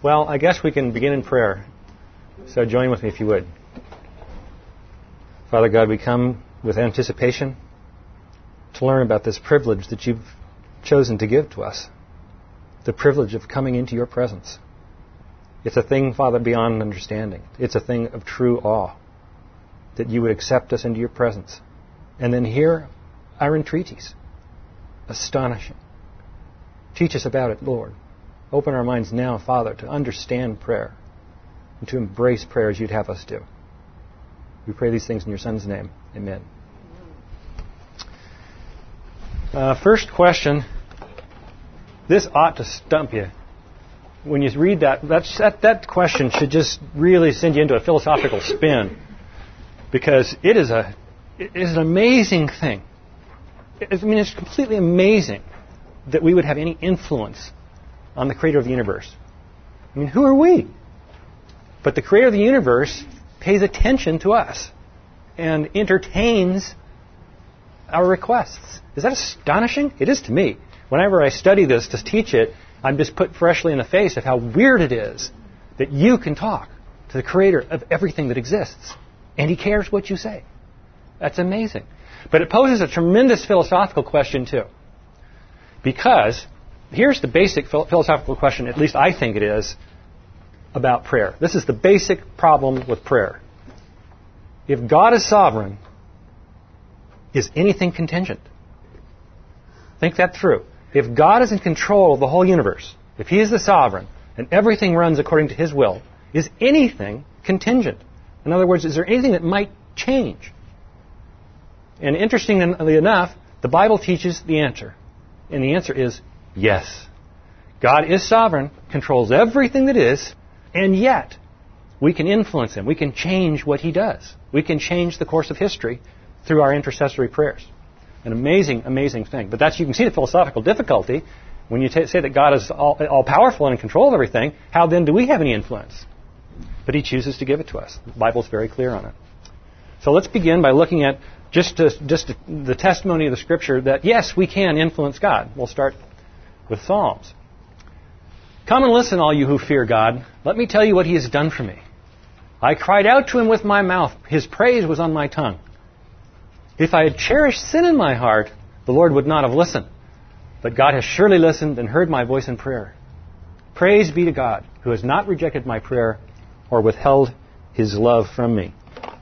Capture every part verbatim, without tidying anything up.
Well, I guess we can begin in prayer. So join with me if you would. Father God, we come with anticipation to learn about this privilege that you've chosen to give to us. The privilege of coming into your presence. It's a thing, Father, beyond understanding. It's a thing of true awe. That you would accept us into your presence. And then hear our entreaties. Astonishing. Teach us about it, Lord. Open our minds now, Father, to understand prayer and to embrace prayer as you'd have us do. We pray these things in your Son's name. Amen. Uh, first question. This ought to stump you. When you read that, that's, that, that question should just really send you into a philosophical spin. Because it is a it is an amazing thing. I mean, it's completely amazing that we would have any influence on the Creator of the universe. I mean, who are we? But the Creator of the universe pays attention to us and entertains our requests. Is that astonishing? It is to me. Whenever I study this to teach it, I'm just put freshly in the face of how weird it is that you can talk to the Creator of everything that exists. And He cares what you say. That's amazing. But it poses a tremendous philosophical question, too. Because here's the basic philosophical question, at least I think it is, about prayer. This is the basic problem with prayer. If God is sovereign, is anything contingent? Think that through. If God is in control of the whole universe, if He is the sovereign, and everything runs according to His will, is anything contingent? In other words, is there anything that might change? And interestingly enough, the Bible teaches the answer. And the answer is yes. God is sovereign, controls everything that is, and yet we can influence Him. We can change what He does. We can change the course of history through our intercessory prayers. An amazing, amazing thing. But that's, you can see the philosophical difficulty. When you t- say that God is all, all-powerful and in control of everything, how then do we have any influence? But He chooses to give it to us. The Bible's very clear on it. So let's begin by looking at just, to, just to, the testimony of the Scripture that, yes, we can influence God. We'll start with Psalms. Come and listen, all you who fear God. Let me tell you what He has done for me. I cried out to Him with my mouth. His praise was on my tongue. If I had cherished sin in my heart, the Lord would not have listened. But God has surely listened and heard my voice in prayer. Praise be to God, who has not rejected my prayer or withheld His love from me.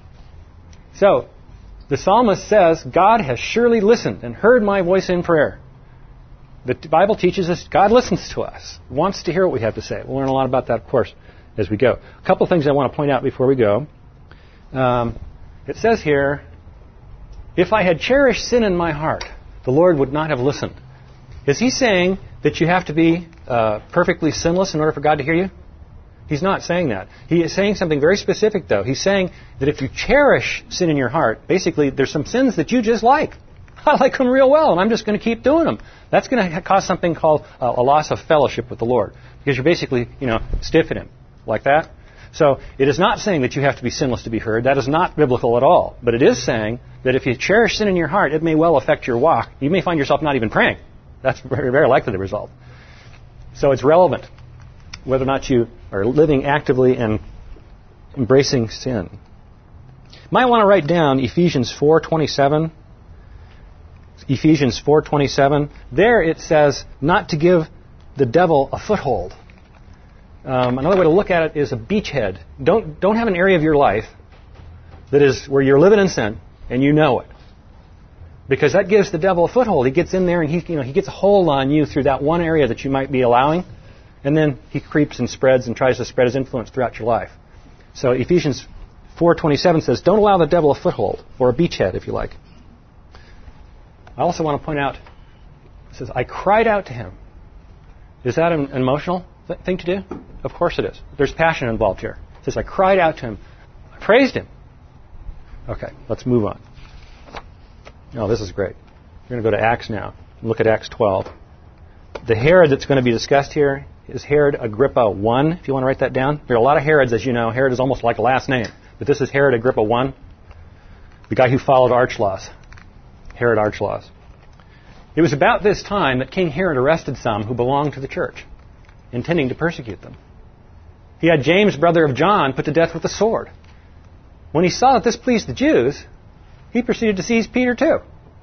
So, the psalmist says, God has surely listened and heard my voice in prayer. The Bible teaches us God listens to us, wants to hear what we have to say. We'll learn a lot about that, of course, as we go. A couple of things I want to point out before we go. Um, it says here, if I had cherished sin in my heart, the Lord would not have listened. Is He saying that you have to be uh, perfectly sinless in order for God to hear you? He's not saying that. He is saying something very specific, though. He's saying that if you cherish sin in your heart, basically there's some sins that you just like. I like them real well, and I'm just going to keep doing them. That's going to cause something called uh, a loss of fellowship with the Lord, because you're basically, you know, stiff at Him, like that. So it is not saying that you have to be sinless to be heard. That is not biblical at all. But it is saying that if you cherish sin in your heart, it may well affect your walk. You may find yourself not even praying. That's very, very likely the result. So it's relevant whether or not you are living actively and embracing sin. You might want to write down Ephesians four twenty-seven. Ephesians four twenty-seven. There it says not to give the devil a foothold. Um, another way to look at it is a beachhead. Don't don't have an area of your life that is where you're living in sin and you know it, because that gives the devil a foothold. He gets in there and he you know he gets a hold on you through that one area that you might be allowing, and then he creeps and spreads and tries to spread his influence throughout your life. So Ephesians four twenty-seven says, "Don't allow the devil a foothold," or a beachhead, if you like. I also want to point out, it says, "I cried out to Him." Is that an emotional thing to do? Of course it is. There's passion involved here. It says, I cried out to Him. I praised Him. Okay, let's move on. Oh, this is great. We're going to go to Acts now. Look at Acts twelve. The Herod that's going to be discussed here is Herod Agrippa the First, if you want to write that down. There are a lot of Herods, as you know. Herod is almost like a last name. But this is Herod Agrippa the First, the guy who followed Archelaus. Herod Archelaus. It was about this time that King Herod arrested some who belonged to the church, intending to persecute them. He had James, brother of John, put to death with a sword. When he saw that this pleased the Jews, he proceeded to seize Peter too.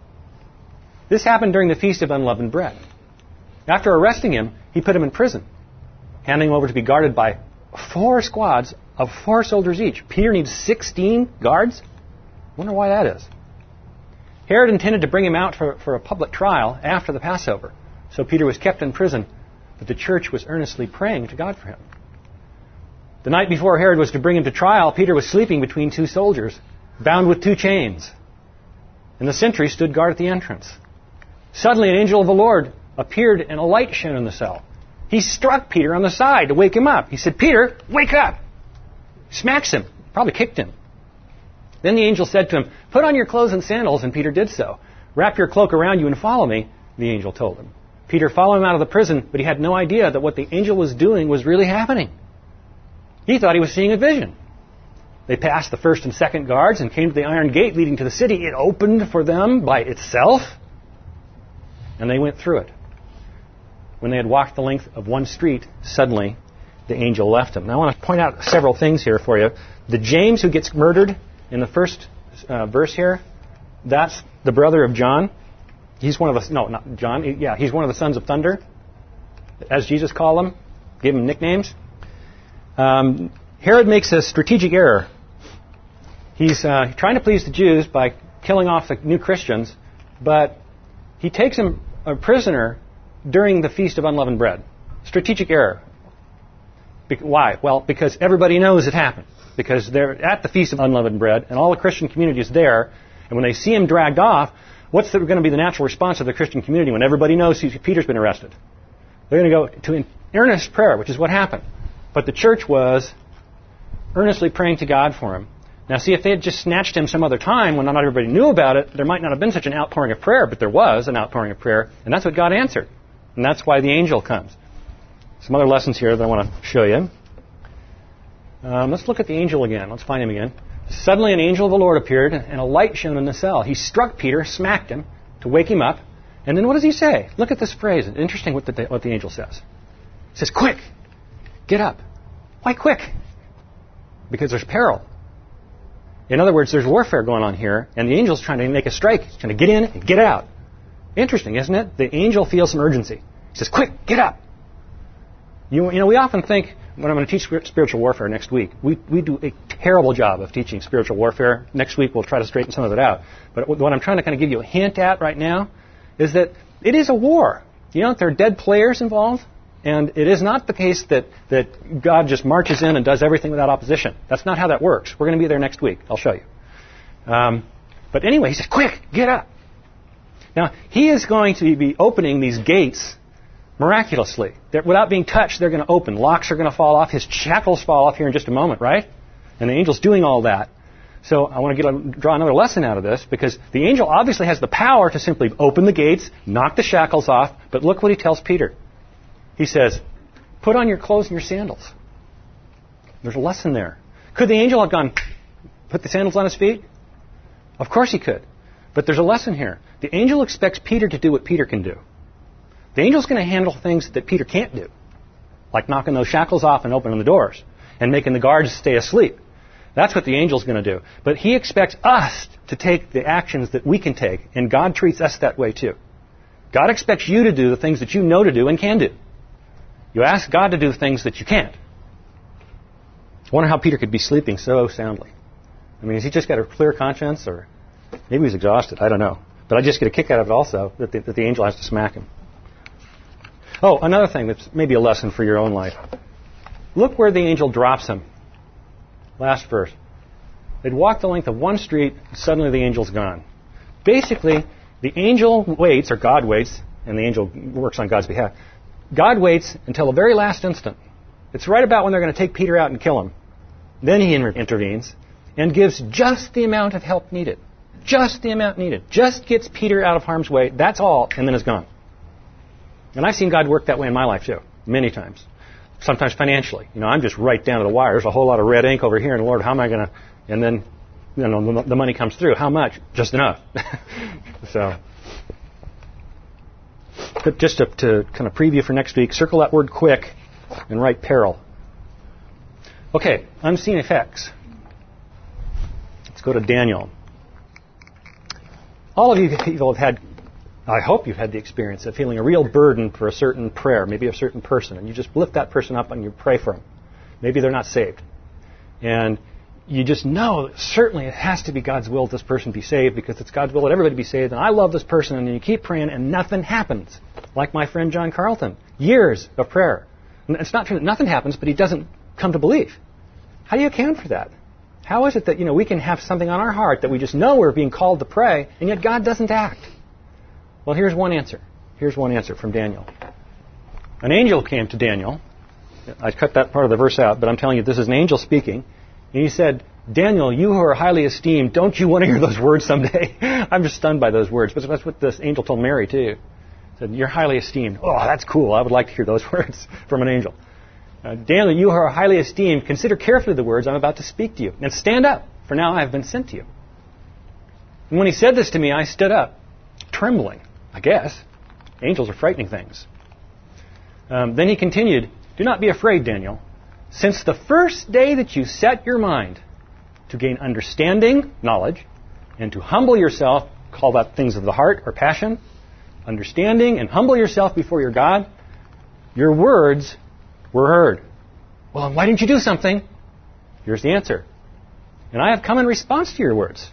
This happened during the Feast of Unleavened Bread. After arresting him, he put him in prison, handing him over to be guarded by four squads of four soldiers each. Peter needs sixteen guards? Wonder why that is. Herod intended to bring him out for, for a public trial after the Passover. So Peter was kept in prison, but the church was earnestly praying to God for him. The night before Herod was to bring him to trial, Peter was sleeping between two soldiers, bound with two chains. And the sentry stood guard at the entrance. Suddenly an angel of the Lord appeared and a light shone in the cell. He struck Peter on the side to wake him up. He said, "Peter, wake up!" Smacks him. Probably kicked him. Then the angel said to him, "Put on your clothes and sandals," and Peter did so. "Wrap your cloak around you and follow me," the angel told him. Peter followed him out of the prison, but he had no idea that what the angel was doing was really happening. He thought he was seeing a vision. They passed the first and second guards and came to the iron gate leading to the city. It opened for them by itself, and they went through it. When they had walked the length of one street, suddenly the angel left them. Now I want to point out several things here for you. The James who gets murdered in the first uh, verse here, that's the brother of John. He's one of the, no, not John. Yeah, he's one of the sons of thunder, as Jesus called them, gave them nicknames. Um, Herod makes a strategic error. He's uh, trying to please the Jews by killing off the new Christians, but he takes them a prisoner during the Feast of Unleavened Bread. Strategic error. Be- why? Well, because everybody knows it happened. Because they're at the Feast of Unleavened Bread, and all the Christian community is there, and when they see him dragged off, what's the, going to be the natural response of the Christian community when everybody knows Peter's been arrested? They're going to go to earnest prayer, which is what happened. But the church was earnestly praying to God for him. Now, see, if they had just snatched him some other time when not everybody knew about it, there might not have been such an outpouring of prayer, but there was an outpouring of prayer, and that's what God answered. And that's why the angel comes. Some other lessons here that I want to show you. Um, let's look at the angel again. Let's find him again. Suddenly an angel of the Lord appeared, and a light shone in the cell. He struck Peter, smacked him to wake him up. And then what does he say? Look at this phrase. It's interesting what the, what the angel says. He says, "Quick, get up." Why quick? Because there's peril. In other words, there's warfare going on here, and the angel's trying to make a strike. He's trying to get in and get out. Interesting, isn't it? The angel feels some urgency. He says, "Quick, get up." You, you know, we often think, when I'm going to teach spiritual warfare next week, we, we do a terrible job of teaching spiritual warfare. Next week we'll try to straighten some of it out. But what I'm trying to kind of give you a hint at right now is that it is a war. You know, there are dead players involved. And it is not the case that, that God just marches in and does everything without opposition. That's not how that works. We're going to be there next week. I'll show you. Um, but anyway, he says, "Quick, get up." Now, he is going to be opening these gates miraculously. They're, without being touched, they're going to open. Locks are going to fall off. His shackles fall off here in just a moment, right? And the angel's doing all that. So I want to get a, draw another lesson out of this, because the angel obviously has the power to simply open the gates, knock the shackles off. But look what he tells Peter. He says, "Put on your clothes and your sandals." There's a lesson there. Could the angel have gone, put the sandals on his feet? Of course he could. But there's a lesson here. The angel expects Peter to do what Peter can do. The angel's going to handle things that Peter can't do, like knocking those shackles off and opening the doors and making the guards stay asleep. That's what the angel's going to do. But he expects us to take the actions that we can take, and God treats us that way too. God expects you to do the things that you know to do and can do. You ask God to do things that you can't. I wonder how Peter could be sleeping so soundly. I mean, has he just got a clear conscience, or maybe he's exhausted? I don't know. But I just get a kick out of it also, that the, that the angel has to smack him. Oh, another thing that's maybe a lesson for your own life. Look where the angel drops him. Last verse. They'd walked the length of one street, and suddenly the angel's gone. Basically, the angel waits, or God waits, and the angel works on God's behalf. God waits until the very last instant. It's right about when they're going to take Peter out and kill him. Then he intervenes and gives just the amount of help needed. Just the amount needed. Just gets Peter out of harm's way. That's all, and then is gone. And I've seen God work that way in my life too, many times. Sometimes financially. You know, I'm just right down to the wire. There's a whole lot of red ink over here, and Lord, how am I going to... And then, you know, the money comes through. How much? Just enough. So... But just to, to kind of preview for next week, circle that word "quick" and write "peril." Okay, unseen effects. Let's go to Daniel. All of you people have had, I hope you've had the experience of feeling a real burden for a certain prayer, maybe a certain person, and you just lift that person up and you pray for them. Maybe they're not saved. And you just know that certainly it has to be God's will that this person be saved because it's God's will that everybody be saved, and I love this person, and then you keep praying and nothing happens. Like my friend John Carlton. Years of prayer. And it's not true that nothing happens, but he doesn't come to believe. How do you account for that? How is it that, you know, we can have something on our heart that we just know we're being called to pray, and yet God doesn't act? Well, here's one answer. Here's one answer from Daniel. An angel came to Daniel. I cut that part of the verse out, but I'm telling you this is an angel speaking. And he said, Daniel, you who are highly esteemed, don't you want to hear those words someday? I'm just stunned by those words. But that's what this angel told Mary, too. He said, you're highly esteemed. Oh, that's cool. I would like to hear those words from an angel. Uh, Daniel, you who are highly esteemed, consider carefully the words I'm about to speak to you. And stand up, for now I have been sent to you. And when he said this to me, I stood up, trembling, I guess. Angels are frightening things. Um, then he continued, do not be afraid, Daniel. Since the first day that you set your mind to gain understanding, knowledge, and to humble yourself, call that things of the heart or passion, understanding and humble yourself before your God, your words were heard. Well, why didn't you do something? Here's the answer. And I have come in response to your words.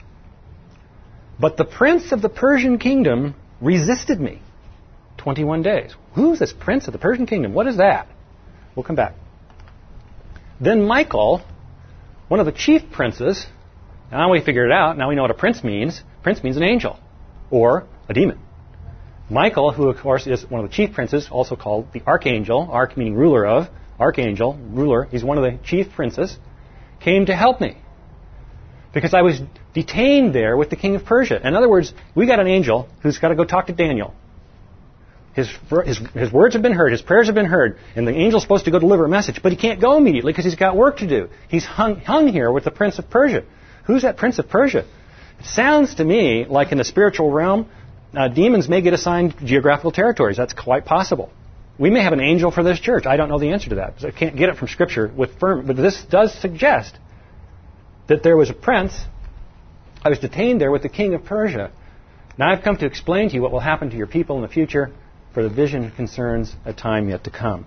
But the prince of the Persian kingdom resisted me twenty-one days. Who's this prince of the Persian kingdom? What is that? We'll come back. Then Michael, one of the chief princes, now we figured it out, now we know what a prince means. Prince means an angel or a demon. Michael, who of course is one of the chief princes, also called the archangel, arch meaning ruler of, archangel, ruler, he's one of the chief princes, came to help me. Because I was detained there with the king of Persia. In other words, we got an angel who's got to go talk to Daniel. His, his, his words have been heard, his prayers have been heard, and the angel's supposed to go deliver a message, but he can't go immediately because he's got work to do. He's hung, hung here with the prince of Persia. Who's that prince of Persia? It sounds to me like in the spiritual realm, uh, demons may get assigned geographical territories. That's quite possible. We may have an angel for this church. I don't know the answer to that. So I can't get it from Scripture with firm, but this does suggest that there was a prince. I was detained there with the king of Persia. Now I've come to explain to you what will happen to your people in the future, for the vision concerns a time yet to come.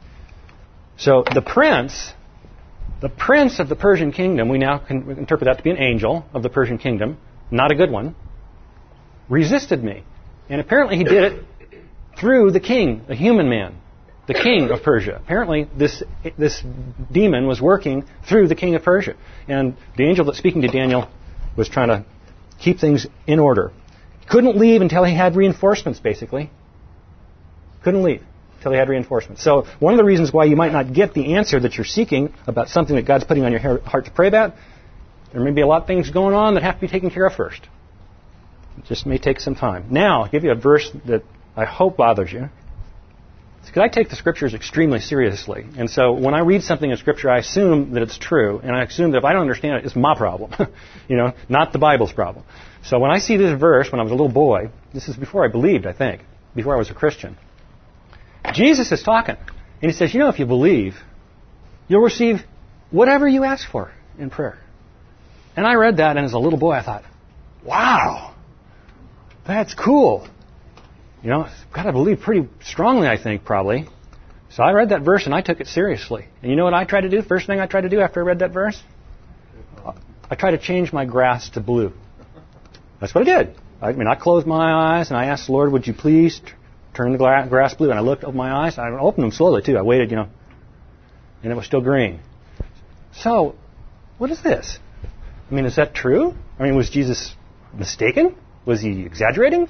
So the prince, the prince of the Persian kingdom, we now can interpret that to be an angel of the Persian kingdom, not a good one, resisted me. And apparently he did it through the king, the human man, the king of Persia. Apparently this this demon was working through the king of Persia. And the angel that's speaking to Daniel was trying to keep things in order. Couldn't leave until he had reinforcements, basically. Couldn't leave until he had reinforcements. So one of the reasons why you might not get the answer that you're seeking about something that God's putting on your heart to pray about, there may be a lot of things going on that have to be taken care of first. It just may take some time. Now, I'll give you a verse that I hope bothers you. It's because I take the Scriptures extremely seriously. And so when I read something in Scripture, I assume that it's true. And I assume that if I don't understand it, it's my problem. you know, not the Bible's problem. So when I see this verse when I was a little boy, this is before I believed, I think, before I was a Christian. Jesus is talking, and he says, you know, if you believe, you'll receive whatever you ask for in prayer. And I read that, and as a little boy, I thought, wow, that's cool. You know, I've got to believe pretty strongly, I think, probably. So I read that verse, and I took it seriously. And you know what I tried to do? First thing I tried to do after I read that verse? I tried to change my grass to blue. That's what I did. I mean, I closed my eyes, and I asked the Lord, would you please turn the grass blue, and I looked over my eyes. I opened them slowly, too. I waited, you know, and it was still green. So, what is this? I mean, is that true? I mean, was Jesus mistaken? Was he exaggerating?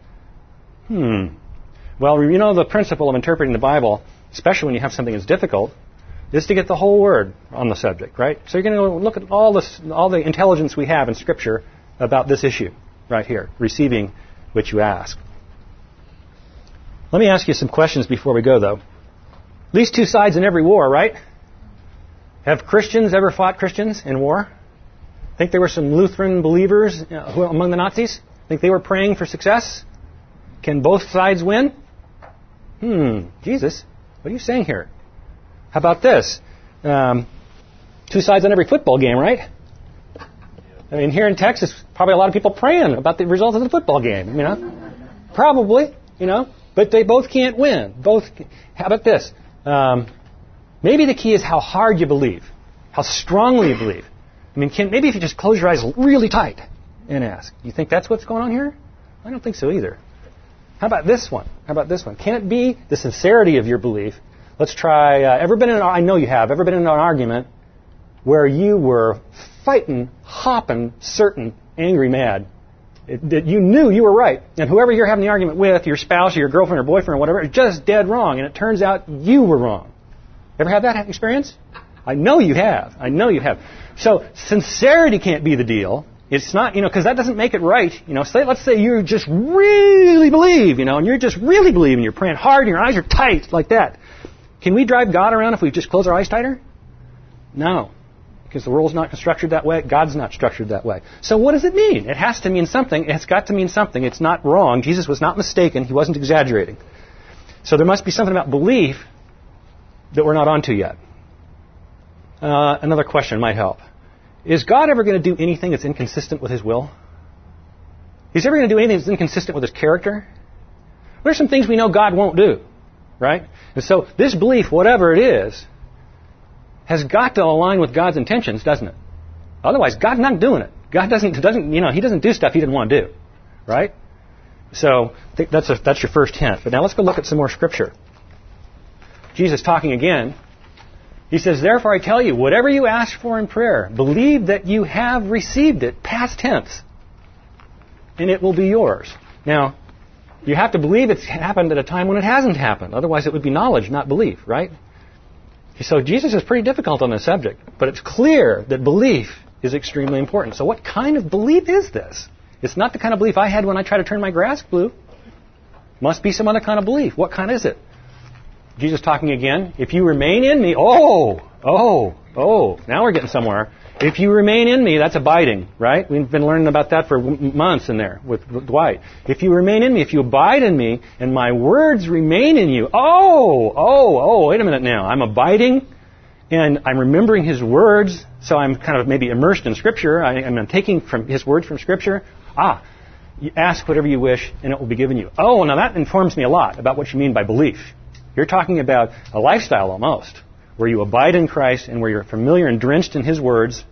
Hmm. Well, you know, the principle of interpreting the Bible, especially when you have something that's difficult, is to get the whole word on the subject, right? So you're going to look at all this, all the intelligence we have in Scripture about this issue right here, receiving what you ask. Let me ask you some questions before we go, though. At least two sides in every war, right? Have Christians ever fought Christians in war? Think there were some Lutheran believers you know, who, among the Nazis? Think they were praying for success? Can both sides win? Hmm, Jesus, what are you saying here? How about this? Um, Two sides on every football game, right? I mean, here in Texas, probably a lot of people praying about the results of the football game, you know? Probably, you know? But they both can't win. Both. How about this? Um, maybe the key is how hard you believe, how strongly you believe. I mean, can, maybe if you just close your eyes really tight and ask. You think that's what's going on here? I don't think so either. How about this one? How about this one? Can it be the sincerity of your belief? Let's try, uh, ever been in, I know you have, ever been in an argument where you were fighting, hopping, certain, angry, mad, it, that you knew you were right, and whoever you're having the argument with, your spouse or your girlfriend or boyfriend or whatever, is just dead wrong, and it turns out you were wrong. Ever had that experience? I know you have. I know you have. So sincerity can't be the deal. It's not, you know, because that doesn't make it right. You know, say, let's say you just really believe, you know, and you're just really believing, you're praying hard, and your eyes are tight like that. Can we drive God around if we just close our eyes tighter? No. Because the world's not structured that way. God's not structured that way. So what does it mean? It has to mean something. It's got to mean something. It's not wrong. Jesus was not mistaken. He wasn't exaggerating. So there must be something about belief that we're not onto yet. Uh, another question might help. Is God ever going to do anything that's inconsistent with His will? He's ever going to do anything that's inconsistent with His character? What are some things we know God won't do? Right? And so this belief, whatever it is, has got to align with God's intentions, doesn't it? Otherwise, God's not doing it. God doesn't, doesn't, you know, He doesn't do stuff He didn't want to do. Right? So I think that's, a, that's your first hint. But now let's go look at some more Scripture. Jesus talking again. He says, therefore I tell you, whatever you ask for in prayer, believe that you have received it, past tense, and it will be yours. Now, you have to believe it's happened at a time when it hasn't happened. Otherwise, it would be knowledge, not belief, right? So Jesus is pretty difficult on this subject, but it's clear that belief is extremely important. So what kind of belief is this? It's not the kind of belief I had when I tried to turn my grass blue. Must be some other kind of belief. What kind is it? Jesus talking again. If you remain in me, oh, oh, oh, now we're getting somewhere. If you remain in me, that's abiding, right? We've been learning about that for months in there with Dwight. If you remain in me, if you abide in me, and my words remain in you, oh, oh, oh, wait a minute now. I'm abiding, and I'm remembering His words, so I'm kind of maybe immersed in Scripture. I, I'm taking from His words from Scripture. Ah, you ask whatever you wish, and it will be given you. Oh, now that informs me a lot about what you mean by belief. You're talking about a lifestyle almost, where you abide in Christ and where you're familiar and drenched in His words.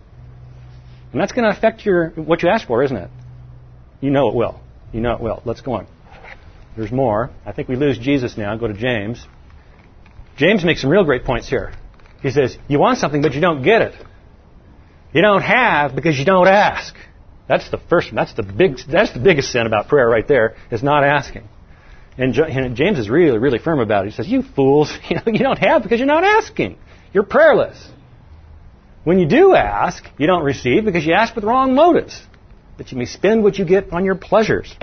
And that's going to affect your what you ask for, isn't it? You know it will. You know it will. Let's go on. There's more. I think we lose Jesus now. Go to James. James makes some real great points here. He says, you want something, but you don't get it. You don't have because you don't ask. That's the first. That's the big. That's the biggest sin about prayer right there, is not asking. And James is really, really firm about it. He says, you fools, you know, you don't have because you're not asking. You're prayerless. When you do ask, you don't receive because you ask with wrong motives, that you may spend what you get on your pleasures.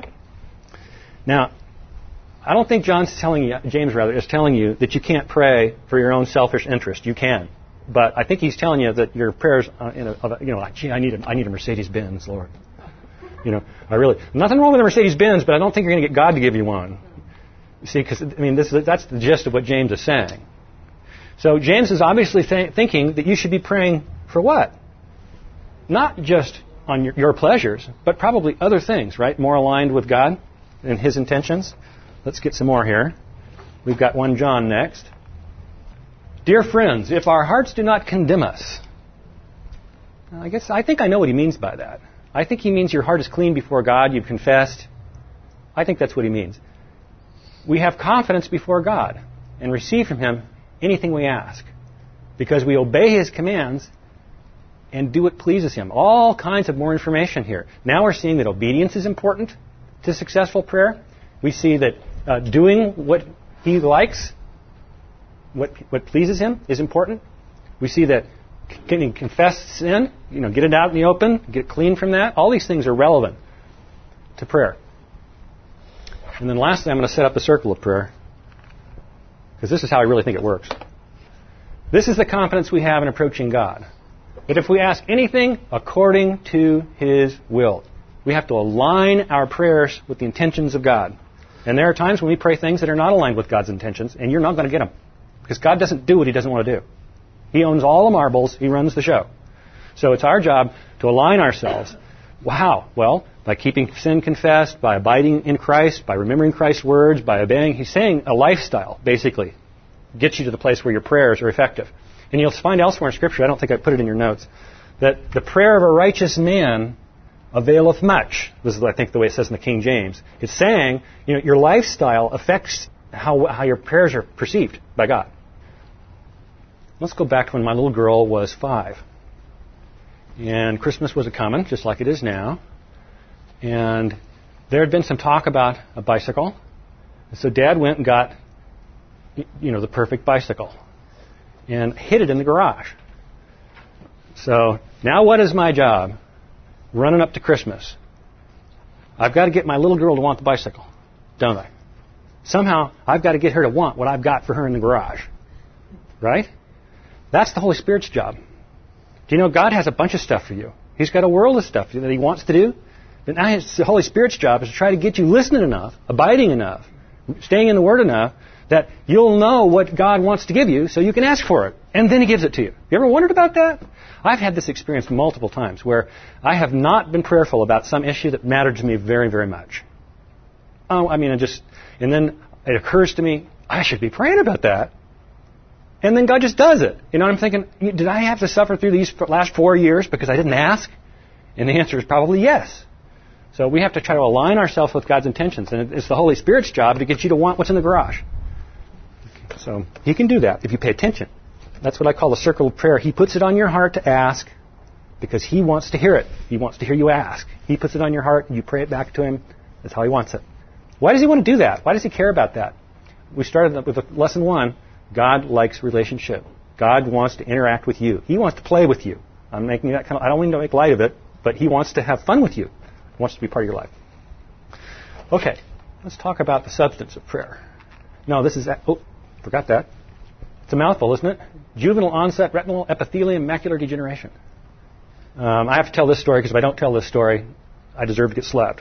Now, I don't think John's telling you, James rather, is telling you that you can't pray for your own selfish interest. You can. But I think he's telling you that your prayers, uh, in a, you know, like, gee, I need a, I need a Mercedes-Benz, Lord. You know, I really, nothing wrong with a Mercedes-Benz, but I don't think you're going to get God to give you one. You see, because, I mean, this, that's the gist of what James is saying. So James is obviously th- thinking that you should be praying for what? Not just on your, your pleasures, but probably other things, right? More aligned with God and His intentions. Let's get some more here. We've got First John next. Dear friends, if our hearts do not condemn us, I guess I think I know what he means by that. I think he means your heart is clean before God, you've confessed. I think that's what he means. We have confidence before God and receive from Him anything we ask because we obey His commands and do what pleases Him. All kinds of more information here. Now we're seeing that obedience is important to successful prayer. We see that uh, doing what He likes, what what pleases Him, is important. We see that can confess sin, you know, get it out in the open, get clean from that. All these things are relevant to prayer. And then lastly, I'm going to set up the circle of prayer, because this is how I really think it works. This is the confidence we have in approaching God. That if we ask anything according to His will, we have to align our prayers with the intentions of God. And there are times when we pray things that are not aligned with God's intentions, and you're not going to get them. Because God doesn't do what He doesn't want to do. He owns all the marbles. He runs the show. So it's our job to align ourselves. Wow. Well, by keeping sin confessed, by abiding in Christ, by remembering Christ's words, by obeying. He's saying a lifestyle, basically, gets you to the place where your prayers are effective. And you'll find elsewhere in Scripture, I don't think I put it in your notes, that the prayer of a righteous man availeth much. This is, I think, the way it says in the King James. It's saying, you know, your lifestyle affects how, how your prayers are perceived by God. Let's go back to when my little girl was five. And Christmas was a-coming, just like it is now. And there had been some talk about a bicycle. And so Dad went and got, you know, the perfect bicycle. And hid it in the garage. So now what is my job? Running up to Christmas. I've got to get my little girl to want the bicycle, don't I? Somehow I've got to get her to want what I've got for her in the garage. Right? That's the Holy Spirit's job. Do you know God has a bunch of stuff for you? He's got a world of stuff that He wants to do. But now it's the Holy Spirit's job is to try to get you listening enough, abiding enough, staying in the Word enough, that you'll know what God wants to give you so you can ask for it. And then He gives it to you. You ever wondered about that? I've had this experience multiple times where I have not been prayerful about some issue that mattered to me very, very much. Oh, I mean, it just, and then it occurs to me, I should be praying about that. And then God just does it. You know, I'm thinking, did I have to suffer through these last four years because I didn't ask? And the answer is probably yes. So we have to try to align ourselves with God's intentions. And it's the Holy Spirit's job to get you to want what's in the garage. So He can do that if you pay attention. That's what I call the circle of prayer. He puts it on your heart to ask because He wants to hear it. He wants to hear you ask. He puts it on your heart and you pray it back to Him. That's how He wants it. Why does He want to do that? Why does He care about that? We started with lesson one. God likes relationship. God wants to interact with you. He wants to play with you. I'm making that kind of, I don't mean to make light of it, but He wants to have fun with you. He wants to be part of your life. Okay, let's talk about the substance of prayer. No, this is, oh, forgot that. It's a mouthful, isn't it? Juvenile onset retinal epithelium macular degeneration. Um, I have to tell this story because if I don't tell this story, I deserve to get slapped.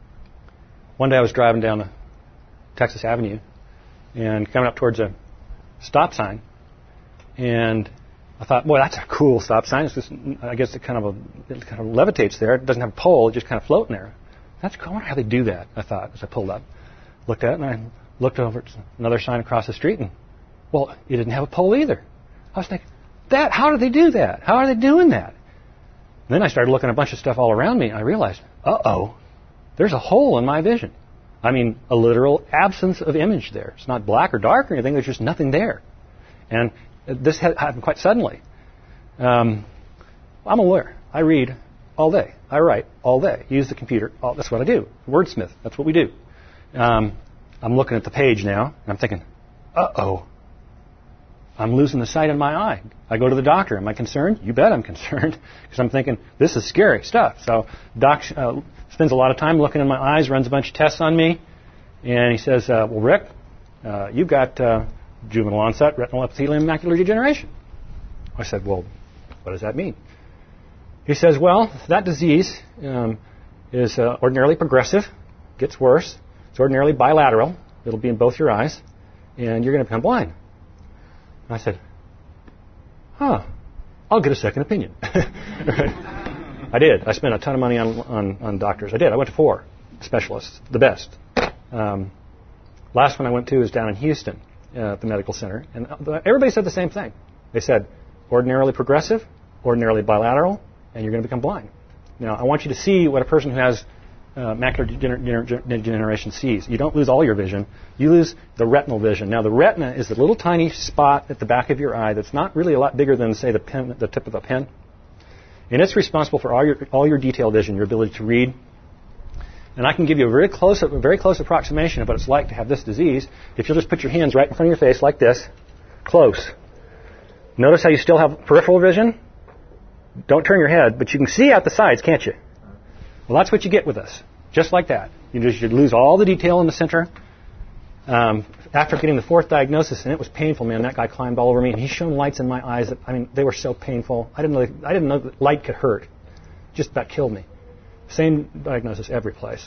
One day I was driving down Texas Avenue and coming up towards a stop sign, and I thought, boy, that's a cool stop sign. It's just, I guess it kind of a, it kind of levitates there. It doesn't have a pole. It's just kind of floating there. That's cool. I wonder how they do that. I thought as I pulled up, looked at it, and I looked over at another sign across the street, and well, it didn't have a pole either. I was thinking, that how do they do that? How are they doing that? And then I started looking at a bunch of stuff all around me, and I realized, uh-oh, there's a hole in my vision. I mean, a literal absence of image there. It's not black or dark or anything. There's just nothing there. And this happened quite suddenly. Um, I'm a lawyer. I read all day. I write all day. Use the computer. Oh, that's what I do. Wordsmith. That's what we do. Um, I'm looking at the page now, and I'm thinking, uh-oh, I'm losing the sight in my eye. I go to the doctor. Am I concerned? You bet I'm concerned, because I'm thinking, this is scary stuff. So Doc uh, spends a lot of time looking in my eyes, runs a bunch of tests on me, and he says, uh, well, Rick, uh, you've got uh, juvenile onset retinal epithelium macular degeneration. I said, well, what does that mean? He says, well, that disease um, is uh, ordinarily progressive, gets worse. It's ordinarily bilateral. It'll be in both your eyes, and you're going to become blind. And I said, huh, I'll get a second opinion. I did. I spent a ton of money on, on, on doctors. I did. I went to four specialists, the best. Um, last one I went to is down in Houston uh, at the medical center. And everybody said the same thing. They said, ordinarily progressive, ordinarily bilateral, and you're going to become blind. Now, I want you to see what a person who has uh, macular degener- degeneration sees. You don't lose all your vision. You lose the retinal vision. Now, the retina is the little tiny spot at the back of your eye that's not really a lot bigger than, say, the pen, the tip of a pen. And it's responsible for all your all your detail vision, your ability to read. And I can give you a very close, a very close approximation of what it's like to have this disease if you'll just put your hands right in front of your face like this, close. Notice how you still have peripheral vision? Don't turn your head, but you can see out the sides, can't you? Well, that's what you get with us. Just like that. You just you lose all the detail in the center. Um, after getting the fourth diagnosis, and it was painful, man. That guy climbed all over me, and he shone lights in my eyes. That, I mean, they were so painful. I didn't know. I didn't know that light could hurt. Just about killed me. Same diagnosis every place.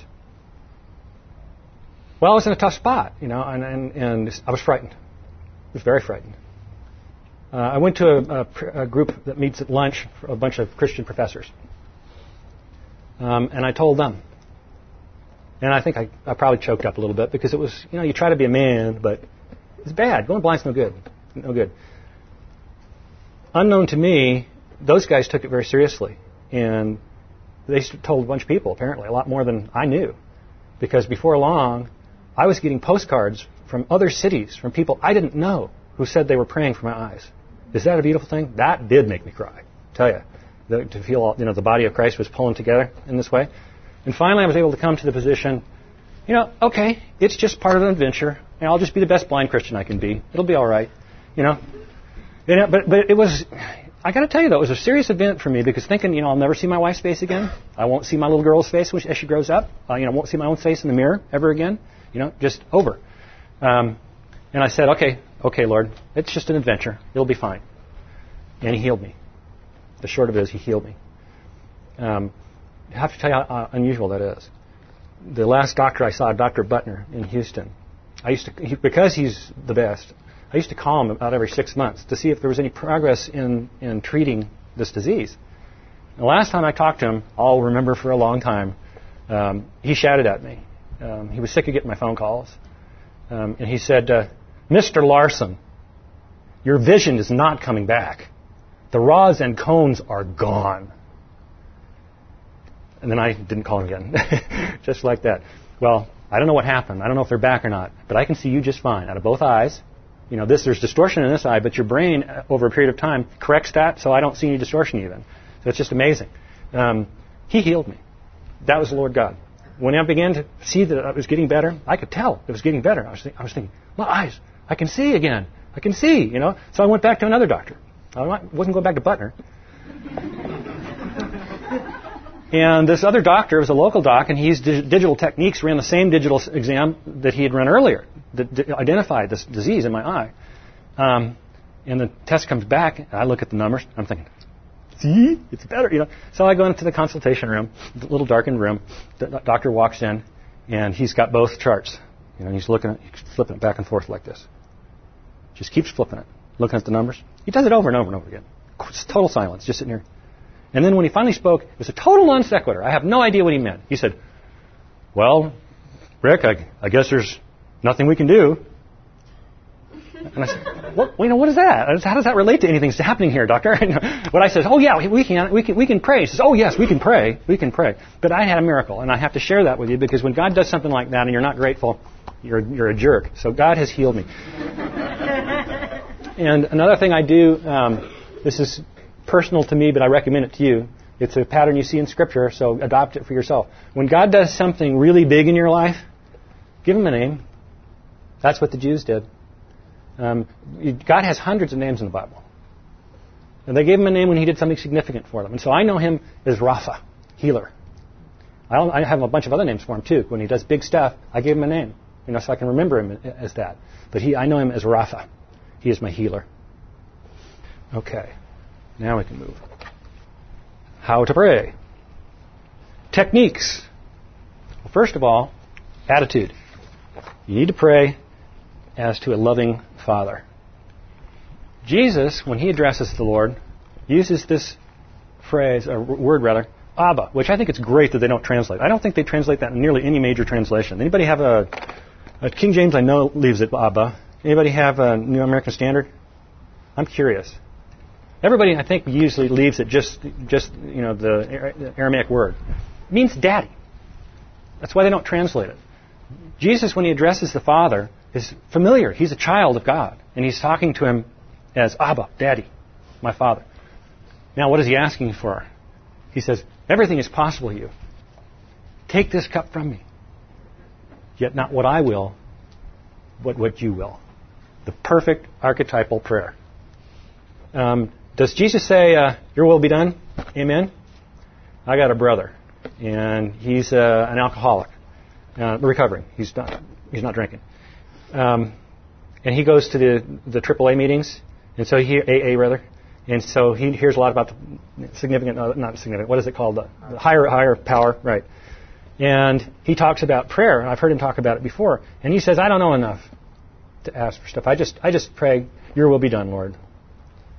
Well, I was in a tough spot, you know, and, and, and I was frightened. I was very frightened. uh, I went to a, a, a group that meets at lunch for a bunch of Christian professors. Um, and I told them. And I think I, I probably choked up a little bit because it was, you know, you try to be a man, but it's bad. Going blind's no good. No good. Unknown to me, those guys took it very seriously. And they told a bunch of people, apparently, a lot more than I knew. Because before long, I was getting postcards from other cities, from people I didn't know, who said they were praying for my eyes. Is that a beautiful thing? That did make me cry, I tell you. The, to feel, all, you know, the body of Christ was pulling together in this way. And finally, I was able to come to the position, you know, okay, it's just part of an adventure, and I'll just be the best blind Christian I can be. It'll be all right, you know. You know but, but it was, I got to tell you, though, it was a serious event for me because thinking, you know, I'll never see my wife's face again. I won't see my little girl's face as she grows up. Uh, you know, I won't see my own face in the mirror ever again. You know, just over. Um, and I said, okay, okay, Lord, it's just an adventure. It'll be fine. And He healed me. The short of it is He healed me. Um, I have to tell you how uh, unusual that is. The last doctor I saw, Doctor Butner in Houston, I used to, he, because he's the best, I used to call him about every six months to see if there was any progress in, in treating this disease. The last time I talked to him, I'll remember for a long time, um, he shouted at me. Um, he was sick of getting my phone calls. Um, and he said, uh, Mister Larson, your vision is not coming back. The rods and cones are gone. And then I didn't call him again. Just like that. Well, I don't know what happened. I don't know if they're back or not. But I can see you just fine out of both eyes. You know, this there's distortion in this eye, but your brain, uh, over a period of time, corrects that, so I don't see any distortion even. So it's just amazing. Um, he healed me. That was the Lord God. When I began to see that I was getting better, I could tell it was getting better. I was, th- I was thinking, my eyes, I can see again. I can see, you know. So I went back to another doctor. I wasn't going back to Butner. And this other doctor was a local doc, and he used dig- digital techniques, ran the same digital s- exam that he had run earlier that d- identified this disease in my eye. Um, and the test comes back, and I look at the numbers, I'm thinking, see, it's better, you know. So I go into the consultation room, the little darkened room. The doctor walks in, and he's got both charts. You know, he's looking at, he's flipping it back and forth like this. Just keeps flipping it, looking at the numbers. He does it over and over and over again. It's total silence, just sitting here. And then when he finally spoke, it was a total non sequitur. I have no idea what he meant. He said, well, Rick, I, I guess there's nothing we can do. And I said, what, well, you know, what is that? How does that relate to anything that's happening here, doctor? What I said, oh, yeah, we can, we can, we can pray. He says, oh, yes, we can pray. We can pray. But I had a miracle, and I have to share that with you because when God does something like that and you're not grateful, you're, you're a jerk. So God has healed me. And another thing I do, um, this is personal to me, but I recommend it to you. It's a pattern you see in Scripture, so adopt it for yourself. When God does something really big in your life, give Him a name. That's what the Jews did. Um, God has hundreds of names in the Bible. And they gave Him a name when He did something significant for them. And so I know Him as Rapha, healer. I, I have a bunch of other names for Him, too. When He does big stuff, I gave Him a name, you know, so I can remember Him as that. But he, I know Him as Rapha. He is my healer. Okay. Now we can move. How to pray. Techniques. Well, first of all, attitude. You need to pray as to a loving Father. Jesus, when He addresses the Lord, uses this phrase, or word rather, Abba, which I think it's great that they don't translate. I don't think they translate that in nearly any major translation. Anybody have a, a King James I know leaves it Abba. Anybody have a New American Standard? I'm curious. Everybody, I think, usually leaves it just, just you know, the Aramaic word. It means daddy. That's why they don't translate it. Jesus, when He addresses the Father, is familiar. He's a child of God. And He's talking to Him as Abba, Daddy, my Father. Now, what is He asking for? He says, everything is possible to you. Take this cup from me. Yet not what I will, but what you will. The perfect archetypal prayer. Um, does Jesus say, uh, your will be done? Amen? I got a brother, and he's uh, an alcoholic, uh, recovering. He's not, he's not drinking. Um, and he goes to the, the triple A meetings, and so he, A A rather, and so he hears a lot about the significant, uh, not significant, what is it called? The, the higher, higher power, right. And he talks about prayer, and I've heard him talk about it before, and he says, I don't know enough to ask for stuff. I just, I just pray, your will be done, Lord.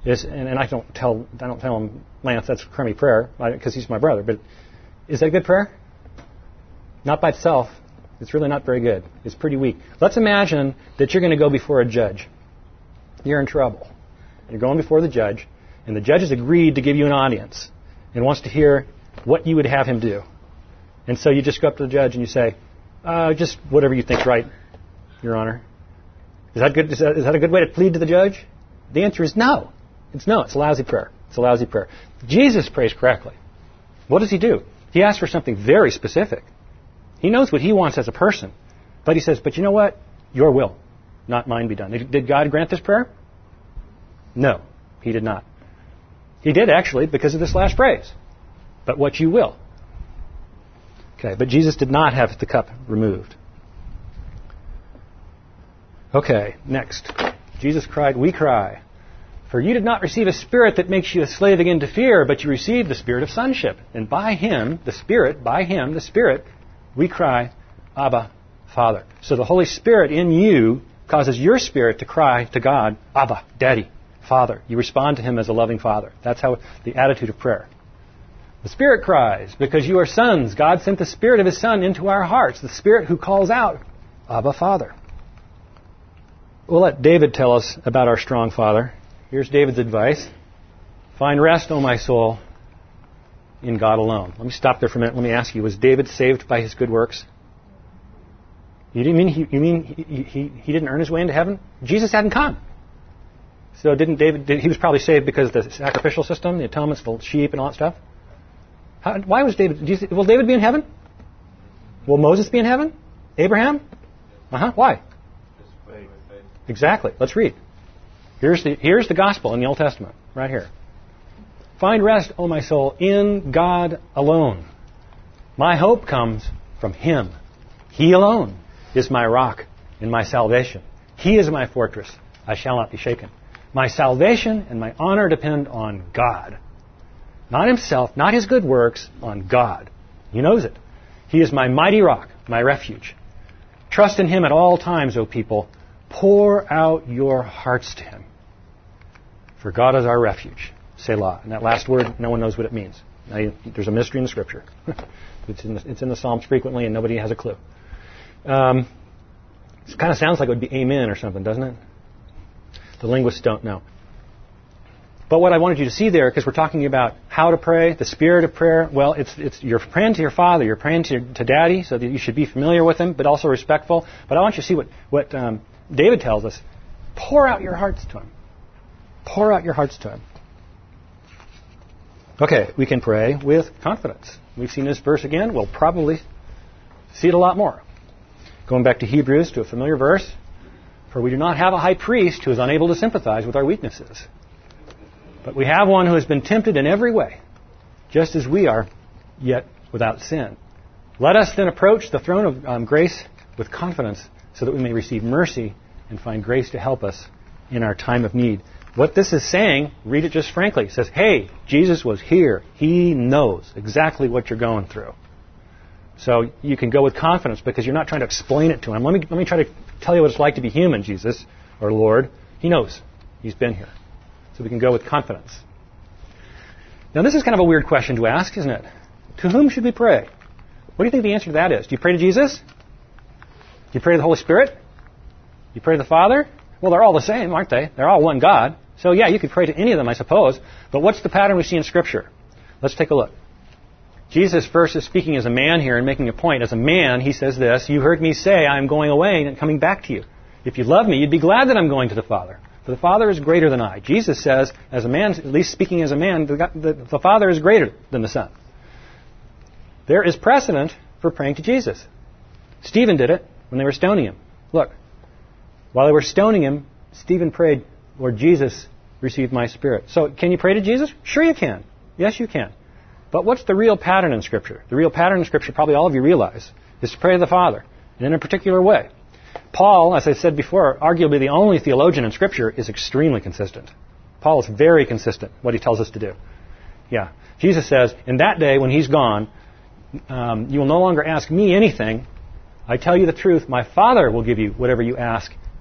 is, and, and I don't tell I don't tell him, Lance, that's a crummy prayer, because he's my brother, but is that a good prayer? Not by itself. It's really not very good. It's pretty weak. Let's imagine that you're going to go before a judge. You're in trouble. You're going before the judge, and the judge has agreed to give you an audience and wants to hear what you would have him do. And so you just go up to the judge and you say, uh, just whatever you think's right, Your Honor. Is that good? Is that, is that a good way to plead to the judge? The answer is no. It's no. It's a lousy prayer. It's a lousy prayer. Jesus prays correctly. What does he do? He asks for something very specific. He knows what he wants as a person. But he says, but you know what? Your will, not mine, be done. Did God grant this prayer? No, he did not. He did, actually, because of this last phrase. But what you will. Okay, but Jesus did not have the cup removed. Okay, next. Jesus cried, we cry. For you did not receive a spirit that makes you a slave again to fear, but you received the spirit of sonship. And by him, the Spirit, by him, the Spirit, we cry, Abba, Father. So the Holy Spirit in you causes your spirit to cry to God, Abba, Daddy, Father. You respond to him as a loving Father. That's how the attitude of prayer. The Spirit cries, because you are sons. God sent the Spirit of his Son into our hearts, the Spirit who calls out, Abba, Father. We'll let David tell us about our strong Father. Here's David's advice. Find rest, O my soul, in God alone. Let me stop there for a minute. Let me ask you, was David saved by his good works? You didn't mean he, you mean he, he, he didn't earn his way into heaven? Jesus hadn't come. So didn't David, did, he was probably saved because of the sacrificial system, the atonements for sheep and all that stuff? How, why was David, do you think, will David be in heaven? Will Moses be in heaven? Abraham? Uh-huh. Why? Exactly. Let's read. Here's the, here's the gospel in the Old Testament, right here. Find rest, O my soul, in God alone. My hope comes from him. He alone is my rock and my salvation. He is my fortress. I shall not be shaken. My salvation and my honor depend on God. Not himself, not his good works, on God. He knows it. He is my mighty rock, my refuge. Trust in him at all times, O people. Pour out your hearts to him. For God is our refuge. Selah. And that last word, no one knows what it means. Now, you, there's a mystery in the Scripture. it's, in the, it's in the Psalms frequently, and nobody has a clue. Um, it kind of sounds like it would be amen or something, doesn't it? The linguists don't know. But what I wanted you to see there, because we're talking about how to pray, the spirit of prayer, well, it's it's you're praying to your Father, you're praying to, to Daddy, so that you should be familiar with him, but also respectful. But I want you to see what, what um, David tells us. Pour out your hearts to him. Pour out your hearts to him. Okay, we can pray with confidence. We've seen this verse again. We'll probably see it a lot more. Going back to Hebrews, to a familiar verse. For we do not have a high priest who is unable to sympathize with our weaknesses. But we have one who has been tempted in every way, just as we are, yet without sin. Let us then approach the throne of um, grace with confidence, so that we may receive mercy and find grace to help us in our time of need. What this is saying, read it just frankly. It says, hey, Jesus was here. He knows exactly what you're going through. So you can go with confidence because you're not trying to explain it to him. Let me, let me try to tell you what it's like to be human, Jesus, or Lord. He knows. He's been here. So we can go with confidence. Now this is kind of a weird question to ask, isn't it? To whom should we pray? What do you think the answer to that is? Do you pray to Jesus? Do you pray to the Holy Spirit? Do you pray to the Father? Well, they're all the same, aren't they? They're all one God. So yeah, you could pray to any of them, I suppose. But what's the pattern we see in Scripture? Let's take a look. Jesus first is speaking as a man here and making a point. As a man, he says this, you heard me say, I am going away and coming back to you. If you love me, you'd be glad that I'm going to the Father. For the Father is greater than I. Jesus says, as a man, at least speaking as a man, the, the, the Father is greater than the Son. There is precedent for praying to Jesus. Stephen did it when they were stoning him. Look, while they were stoning him, Stephen prayed, Lord Jesus, receive my spirit. So can you pray to Jesus? Sure you can. Yes, you can. But what's the real pattern in Scripture? The real pattern in Scripture, probably all of you realize, is to pray to the Father, and in a particular way. Paul, as I said before, arguably the only theologian in Scripture, is extremely consistent. Paul is very consistent what he tells us to do. Yeah. Jesus says, in that day when he's gone, um, you will no longer ask me anything. I tell you the truth, my Father will give you whatever you ask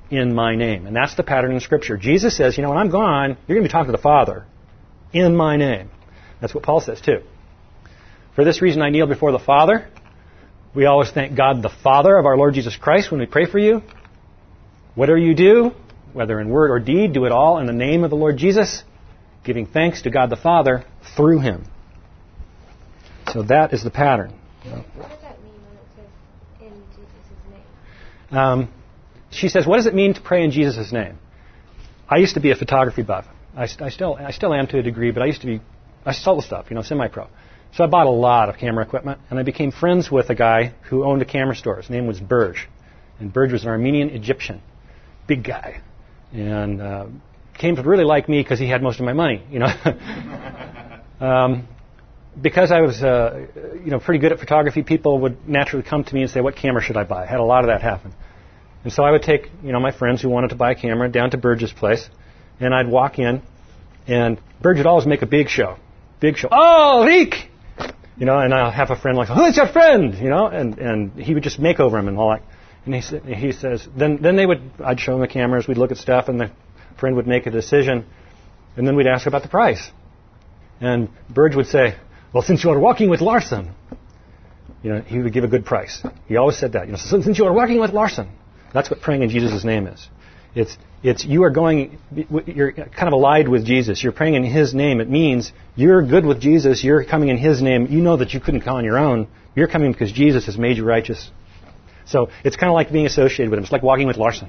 in my name. And that's the pattern in Scripture. Jesus says, you know, when I'm gone, you're going to be talking to the Father in my name. That's what Paul says too. For this reason I kneel before the Father. We always thank God the Father of our Lord Jesus Christ when we pray for you. Whatever you do, whether in word or deed, do it all in the name of the Lord Jesus, giving thanks to God the Father through Him. So that is the pattern. What does that mean when it says in Jesus' name? Um, she says, what does it mean to pray in Jesus' name? I used to be a photography buff. I, I still I still am to a degree, but I used to be, I sold stuff, you know, semi-pro. So I bought a lot of camera equipment, and I became friends with a guy who owned a camera store. His name was Burge. And Burge was an Armenian Egyptian. Big guy. And uh, came to really like me because he had most of my money, you know. um, because I was, uh, you know, pretty good at photography, people would naturally come to me and say, what camera should I buy? I had a lot of that happen. And so I would take, you know, my friends who wanted to buy a camera down to Burge's place, and I'd walk in, and Burge would always make a big show. Big show. Oh, Rick! You know, and I'll have a friend like, who's your friend? You know, and, and he would just make over him and all that. And he, he says, then then they would, I'd show him the cameras, we'd look at stuff, and the friend would make a decision, and then we'd ask about the price. And Burge would say, well, since you are working with Larson, you know, he would give a good price. He always said that. You know, since you are working with Larson, that's what praying in Jesus' name is. It's it's you are going, you're kind of allied with Jesus. You're praying in His name. It means you're good with Jesus. You're coming in His name. You know that you couldn't come on your own. You're coming because Jesus has made you righteous. So it's kind of like being associated with Him. It's like walking with Larson.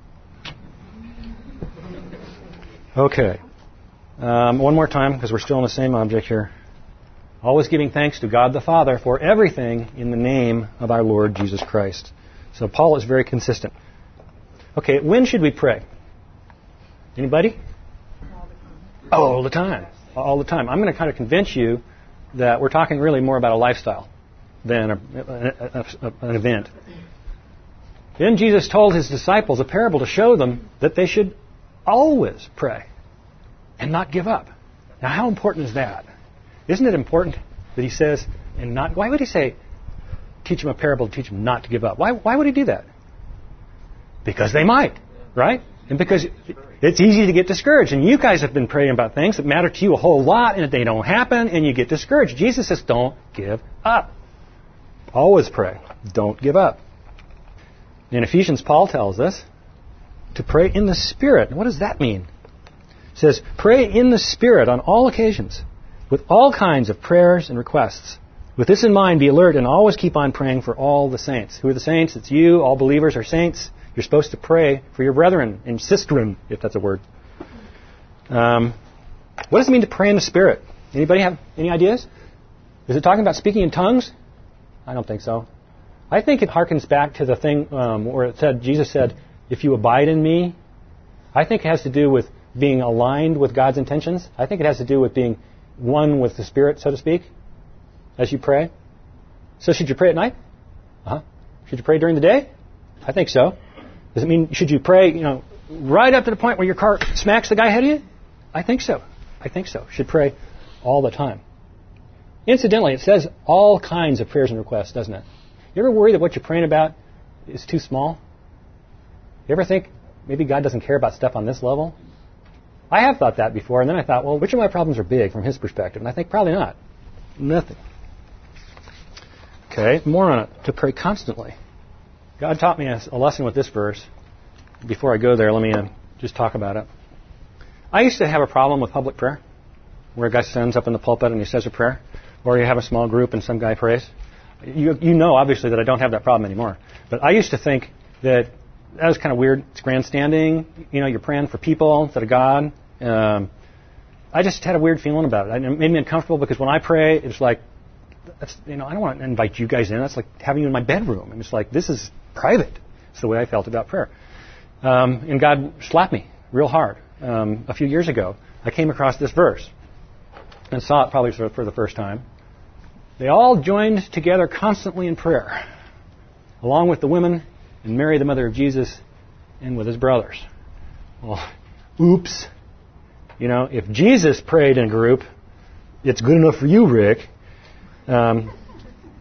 Okay. Um, one more time, because we're still on the same object here. Always giving thanks to God the Father for everything in the name of our Lord Jesus Christ. So Paul is very consistent. Okay, when should we pray? Anybody? All the time. All the time. I'm going to kind of convince you that we're talking really more about a lifestyle than a, a, a, an event. Then Jesus told His disciples a parable to show them that they should always pray and not give up. Now, how important is that? Isn't it important that He says, and not, why would He say, teach them a parable to teach them not to give up? Why, why would He do that? Because they might, right? And because it's easy to get discouraged. And you guys have been praying about things that matter to you a whole lot, and they don't happen, and you get discouraged. Jesus says, don't give up. Always pray. Don't give up. In Ephesians, Paul tells us to pray in the Spirit. What does that mean? It says, pray in the Spirit on all occasions, with all kinds of prayers and requests. With this in mind, be alert and always keep on praying for all the saints. Who are the saints? It's you. All believers are saints. You're supposed to pray for your brethren and sistren, if that's a word. Um, what does it mean to pray in the Spirit? Anybody have any ideas? Is it talking about speaking in tongues? I don't think so. I think it harkens back to the thing um, where it said, Jesus said, if you abide in me. I think it has to do with being aligned with God's intentions. I think it has to do with being one with the Spirit, so to speak, as you pray. So should you pray at night? Uh-huh. Should you pray during the day? I think so. Does it mean, should you pray, you know, right up to the point where your car smacks the guy ahead of you? I think so. I think so. Should pray all the time. Incidentally, it says all kinds of prayers and requests, doesn't it? You ever worry that what you're praying about is too small? You ever think maybe God doesn't care about stuff on this level? I have thought that before, and then I thought, well, which of my problems are big from His perspective? And I think probably not. Nothing. Okay, more on it. To pray constantly. God taught me a lesson with this verse. Before I go there, let me uh, just talk about it. I used to have a problem with public prayer, where a guy stands up in the pulpit and he says a prayer, or you have a small group and some guy prays. You, you know, obviously, that I don't have that problem anymore. But I used to think that that was kind of weird. It's grandstanding. You know, you're praying for people instead of God. Um, I just had a weird feeling about it. It made me uncomfortable because when I pray, it's like, that's, you know, I don't want to invite you guys in. That's like having you in my bedroom. And it's like, this is private. It's the way I felt about prayer. Um, and God slapped me real hard. Um, a few years ago, I came across this verse and saw it probably for, for the first time. They all joined together constantly in prayer, along with the women and Mary, the mother of Jesus, and with His brothers. Well, oops. You know, if Jesus prayed in a group, it's good enough for you, Rick. Um,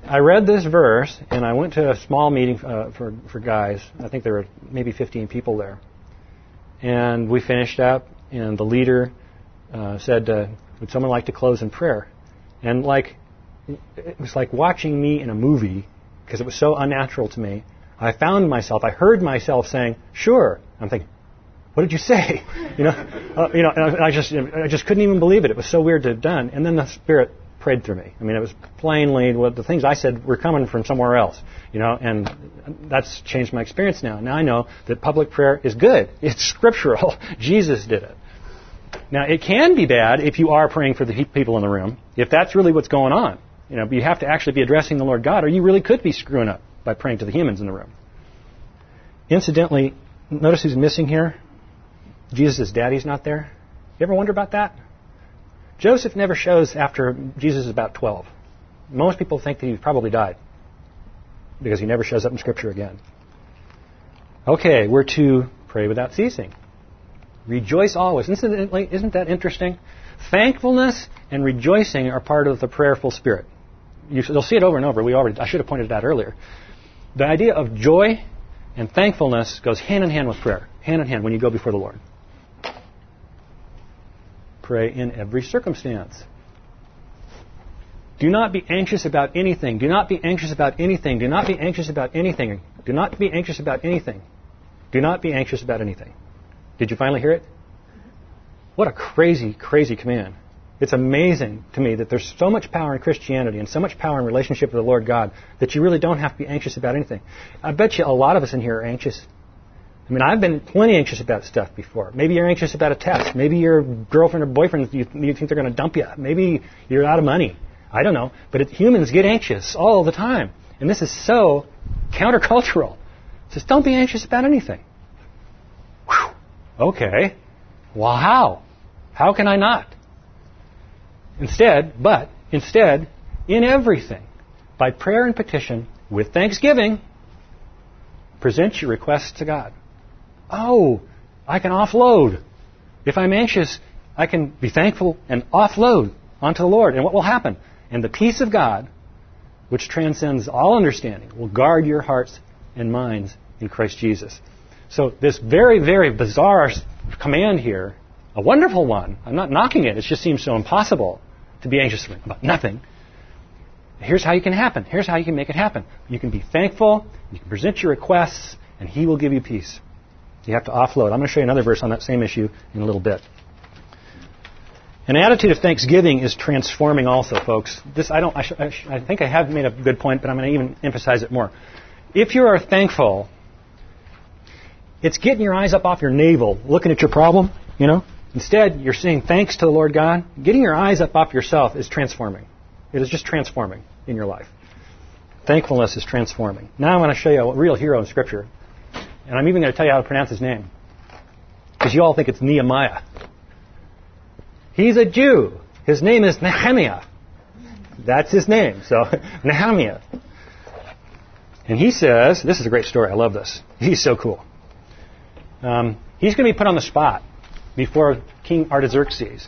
I read this verse, and I went to a small meeting uh, for, for guys. I think there were maybe fifteen people there. And we finished up, and the leader uh, said, uh, would someone like to close in prayer? And like, it was like watching me in a movie, because it was so unnatural to me. I found myself, I heard myself saying, sure. I'm thinking, what did you say? You know, uh, you know, and I just, I just couldn't even believe it. It was so weird to have done. And then the Spirit prayed through me. I mean, it was plainly what the things I said were coming from somewhere else. You know, and that's changed my experience now. Now I know that public prayer is good. It's scriptural. Jesus did it. Now it can be bad if you are praying for the people in the room. If that's really what's going on, you know, you have to actually be addressing the Lord God, or you really could be screwing up by praying to the humans in the room. Incidentally, notice who's missing here. Jesus' daddy's not there. You ever wonder about that? Joseph never shows after Jesus is about twelve. Most people think that he probably died because he never shows up in Scripture again. Okay, we're to pray without ceasing. Rejoice always. Isn't, isn't that interesting? Thankfulness and rejoicing are part of the prayerful spirit. You'll see it over and over. We already, I should have pointed it out earlier. The idea of joy and thankfulness goes hand in hand with prayer. Hand in hand when you go before the Lord. Pray in every circumstance. Do not be anxious about anything. Do not be anxious about anything. Do not be anxious about anything. Do not be anxious about anything. Do not be anxious about anything. Did you finally hear it? What a crazy, crazy command. It's amazing to me that there's so much power in Christianity and so much power in relationship with the Lord God that you really don't have to be anxious about anything. I bet you a lot of us in here are anxious. I mean, I've been plenty anxious about stuff before. Maybe you're anxious about a test. Maybe your girlfriend or boyfriend, you, you think they're going to dump you. Maybe you're out of money. I don't know. But it, humans get anxious all the time. And this is so countercultural. It says, don't be anxious about anything. Whew. Okay. Well, how? How can I not? Instead, but instead, in everything, by prayer and petition, with thanksgiving, present your requests to God. Oh, I can offload. If I'm anxious, I can be thankful and offload onto the Lord. And what will happen? And the peace of God, which transcends all understanding, will guard your hearts and minds in Christ Jesus. So this very, very bizarre command here, a wonderful one. I'm not knocking it. It just seems so impossible to be anxious about nothing. Here's how you can happen. Here's how you can make it happen. You can be thankful. You can present your requests, and He will give you peace. You have to offload. I'm going to show you another verse on that same issue in a little bit. An attitude of thanksgiving is transforming also, folks. This I don't. I, sh- I, sh- I think I have made a good point, but I'm going to even emphasize it more. If you are thankful, it's getting your eyes up off your navel, looking at your problem, you know. Instead, you're saying thanks to the Lord God. Getting your eyes up off yourself is transforming. It is just transforming in your life. Thankfulness is transforming. Now I'm going to show you a real hero in Scripture. And I'm even going to tell you how to pronounce his name. Because you all think it's Nehemiah. He's a Jew. His name is Nehemiah. That's his name. So, Nehemiah. And he says, this is a great story. I love this. He's so cool. Um, he's going to be put on the spot before King Artaxerxes.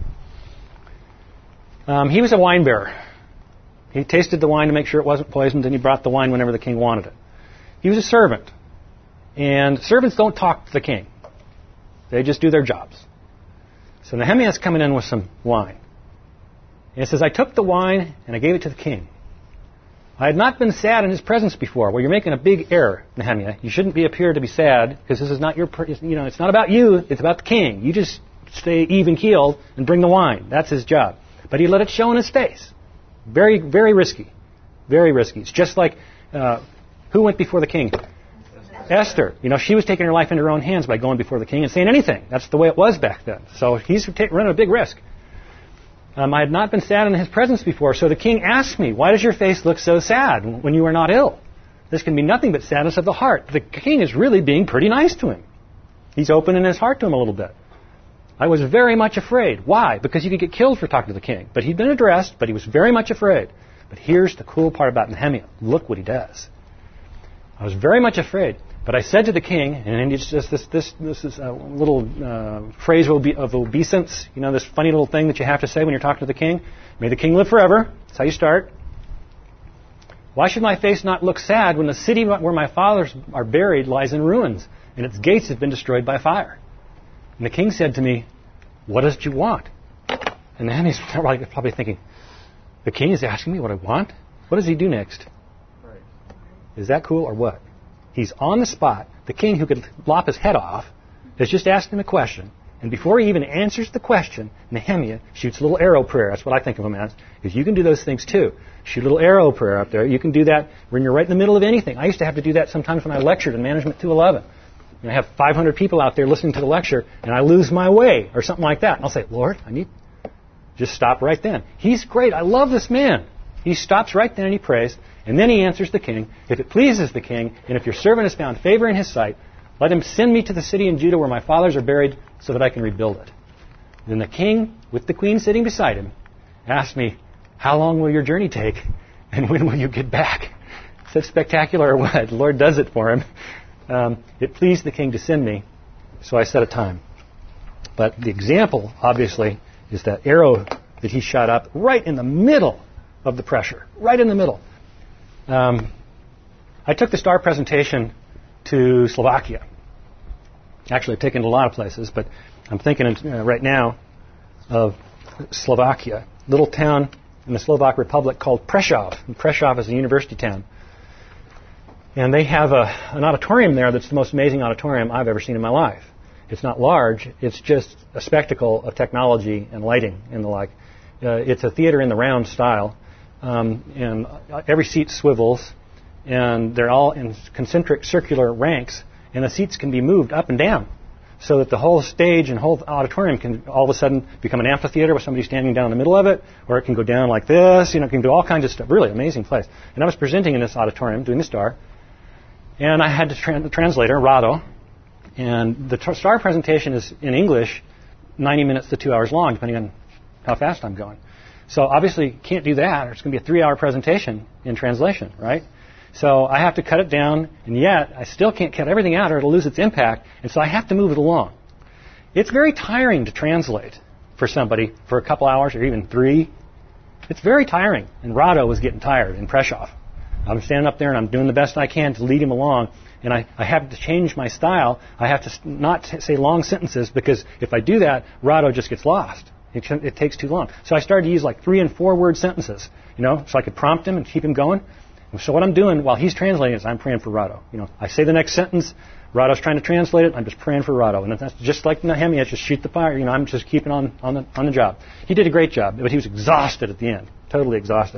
Um, he was a wine bearer. He tasted the wine to make sure it wasn't poisoned, and he brought the wine whenever the king wanted it. He was a servant. And servants don't talk to the king. They just do their jobs. So Nehemiah's coming in with some wine. And it says, I took the wine and I gave it to the king. I had not been sad in his presence before. Well, you're making a big error, Nehemiah. You shouldn't be appear to be sad because this is not your, you know, it's not about you. It's about the king. You just stay even-keeled and bring the wine. That's his job. But he let it show in his face. Very, very risky. Very risky. It's just like, uh, who went before the king? Esther. You know, she was taking her life into her own hands by going before the king and saying anything. That's the way it was back then. So he's t- running a big risk. Um, I had not been sad in his presence before, so the king asked me, why does your face look so sad when you are not ill? This can be nothing but sadness of the heart. The king is really being pretty nice to him. He's opening his heart to him a little bit. I was very much afraid. Why? Because you could get killed for talking to the king. But he'd been addressed, but he was very much afraid. But here's the cool part about Nehemiah. Look what he does. I was very much afraid. But I said to the king, and it's just this this this is a little uh, phrase of, obe- of obeisance, you know, this funny little thing that you have to say when you're talking to the king. May the king live forever. That's how you start. Why should my face not look sad when the city where my fathers are buried lies in ruins, and its gates have been destroyed by fire? And the king said to me, what does you want? And then he's probably thinking, the king is asking me what I want? What does he do next? Right. Is that cool or what? He's on the spot. The king, who could lop his head off, has just asked him a question. And before he even answers the question, Nehemiah shoots a little arrow prayer. That's what I think of him as. Because you can do those things too. Shoot a little arrow prayer up there. You can do that when you're right in the middle of anything. I used to have to do that sometimes when I lectured in Management two eleven. And I have five hundred people out there listening to the lecture, and I lose my way, or something like that. And I'll say, Lord, I need... Just stop right then. He's great. I love this man. He stops right then and he prays, and then he answers the king. If it pleases the king, and if your servant has found favor in his sight, let him send me to the city in Judah where my fathers are buried so that I can rebuild it. Then the king, with the queen sitting beside him, asked me, how long will your journey take, and when will you get back? Is that spectacular or what? The Lord does it for him. Um, it pleased the king to send me, so I set a time. But the example, obviously, is that arrow that he shot up right in the middle of the pressure. Right in the middle. Um, I took the STAR presentation to Slovakia. Actually, I've taken it to a lot of places, but I'm thinking uh, right now of Slovakia, little town in the Slovak Republic called Prešov. And Prešov is a university town. And they have a, an auditorium there that's the most amazing auditorium I've ever seen in my life. It's not large. It's just a spectacle of technology and lighting and the like. Uh, it's a theater in the round style, um, and every seat swivels, and they're all in concentric circular ranks, and the seats can be moved up and down, so that the whole stage and whole auditorium can all of a sudden become an amphitheater with somebody standing down in the middle of it, or it can go down like this. You know, it can do all kinds of stuff. Really amazing place. And I was presenting in this auditorium, doing the STAR, and I had the, tra- the translator, Rado. And the t- STAR presentation is in English, ninety minutes to two hours long, depending on how fast I'm going. So obviously can't do that, or it's going to be a three-hour presentation in translation, right? So I have to cut it down, and yet I still can't cut everything out or it'll lose its impact, and so I have to move it along. It's very tiring to translate for somebody for a couple hours or even three. It's very tiring, and Rado was getting tired in Prešov. I'm standing up there and I'm doing the best I can to lead him along. And I, I have to change my style. I have to not t- say long sentences, because if I do that, Rado just gets lost. It, it takes too long. So I started to use like three and four word sentences, you know, so I could prompt him and keep him going. And so what I'm doing while he's translating is I'm praying for Rado. You know, I say the next sentence, Rado's trying to translate it, I'm just praying for Rado. And that's just like Nehemiah, just shoot the fire. You know, I'm just keeping on, on, the, on the job. He did a great job, but he was exhausted at the end, totally exhausted.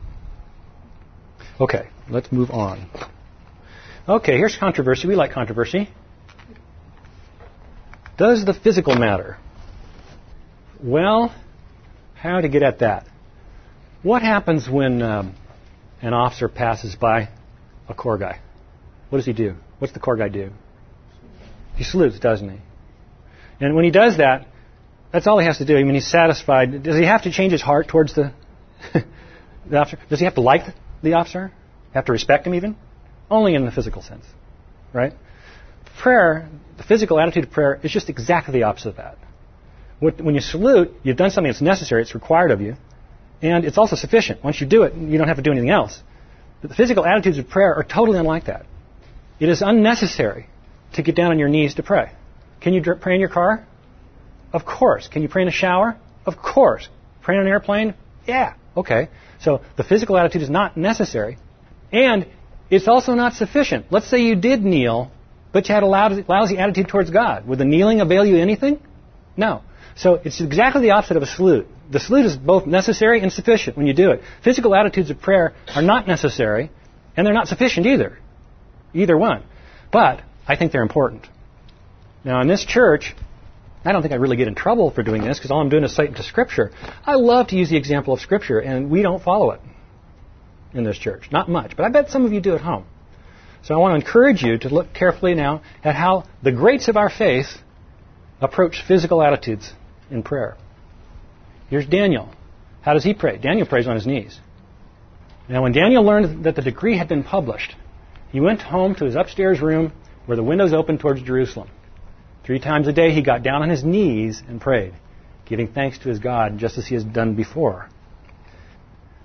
Okay, let's move on. Okay, here's controversy. We like controversy. Does the physical matter? Well, how to get at that? What happens when um, an officer passes by a Corps guy? What does he do? What's the Corps guy do? He salutes, doesn't he? And when he does that, that's all he has to do. I mean, he's satisfied. Does he have to change his heart towards the, the officer? Does he have to like the officer? Have to respect him even? Only in the physical sense, right? Prayer, the physical attitude of prayer, is just exactly the opposite of that. When you salute, you've done something that's necessary, it's required of you, and it's also sufficient. Once you do it, you don't have to do anything else. But the physical attitudes of prayer are totally unlike that. It is unnecessary to get down on your knees to pray. Can you pray in your car? Of course. Can you pray in a shower? Of course. Pray in an airplane? Yeah. Okay. So the physical attitude is not necessary, and it's also not sufficient. Let's say you did kneel, but you had a lousy, lousy attitude towards God. Would the kneeling avail you anything? No. So it's exactly the opposite of a salute. The salute is both necessary and sufficient when you do it. Physical attitudes of prayer are not necessary, and they're not sufficient either. Either one. But I think they're important. Now, in this church, I don't think I really get in trouble for doing this, because all I'm doing is citing to Scripture. I love to use the example of Scripture, and we don't follow it in this church. Not much, but I bet some of you do at home. So I want to encourage you to look carefully now at how the greats of our faith approach physical attitudes in prayer. Here's Daniel. How does he pray? Daniel prays on his knees. Now, when Daniel learned that the decree had been published, he went home to his upstairs room where the windows opened towards Jerusalem. Three times a day he got down on his knees and prayed, giving thanks to his God just as he has done before.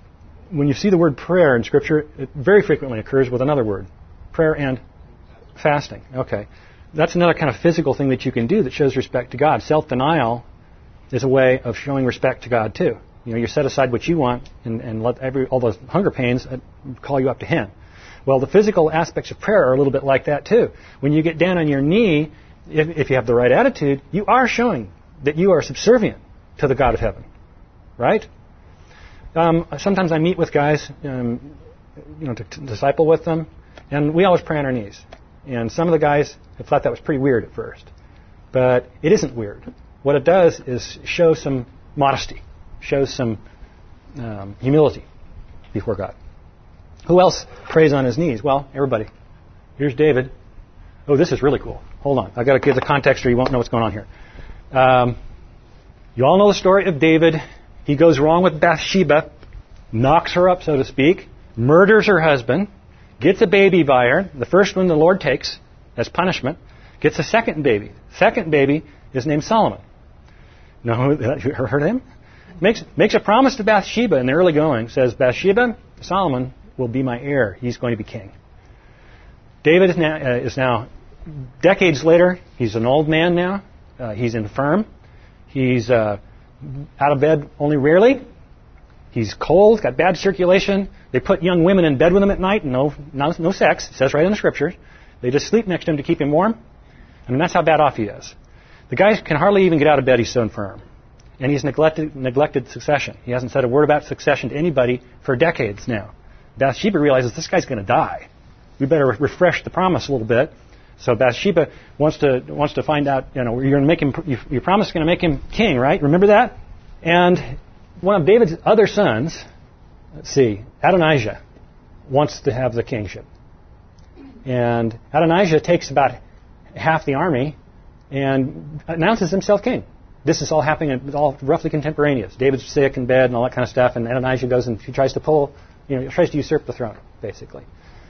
when you see the word prayer in Scripture, it very frequently occurs with another word, prayer and fasting. Okay. That's another kind of physical thing that you can do that shows respect to God. Self-denial is a way of showing respect to God too. You know, you set aside what you want and, and let every all those hunger pains call you up to Him. Well, the physical aspects of prayer are a little bit like that too. When you get down on your knee, if, if you have the right attitude, you are showing that you are subservient to the God of heaven, right? Um, sometimes I meet with guys, um, you know, to, to disciple with them, and we always pray on our knees. And some of the guys have thought that was pretty weird at first, but it isn't weird. What it does is show some modesty, shows some um, humility before God. Who else prays on his knees? Well, everybody. Here's David. Oh, this is really cool. Hold on. I've got to give the context or you won't know what's going on here. Um, you all know the story of David. He goes wrong with Bathsheba, knocks her up, so to speak, murders her husband, gets a baby by her. The first one the Lord takes as punishment. Gets a second baby. Second baby is named Solomon. You know who heard of him? Makes, makes a promise to Bathsheba in the early going. Says, Bathsheba, Solomon will be my heir. He's going to be king. David is now, uh, is now decades later, he's an old man now. Uh, he's infirm. He's uh, out of bed only rarely. He's cold, got bad circulation. They put young women in bed with him at night. No, no, no sex. It says right in the Scriptures. They just sleep next to him to keep him warm. I mean, that's how bad off he is. The guy can hardly even get out of bed. He's so infirm. And he's neglected, neglected succession. He hasn't said a word about succession to anybody for decades now. Bathsheba realizes this guy's going to die. We better re- refresh the promise a little bit. So Bathsheba wants to wants to find out, you know, you're going to make him, you, your promise is going to make him king, right? Remember that? And one of David's other sons, let's see, Adonijah, wants to have the kingship. And Adonijah takes about half the army and announces himself king. This is all happening, it's all roughly contemporaneous. David's sick in bed and all that kind of stuff, and Adonijah goes and he tries to pull, you know, tries to usurp the throne, basically.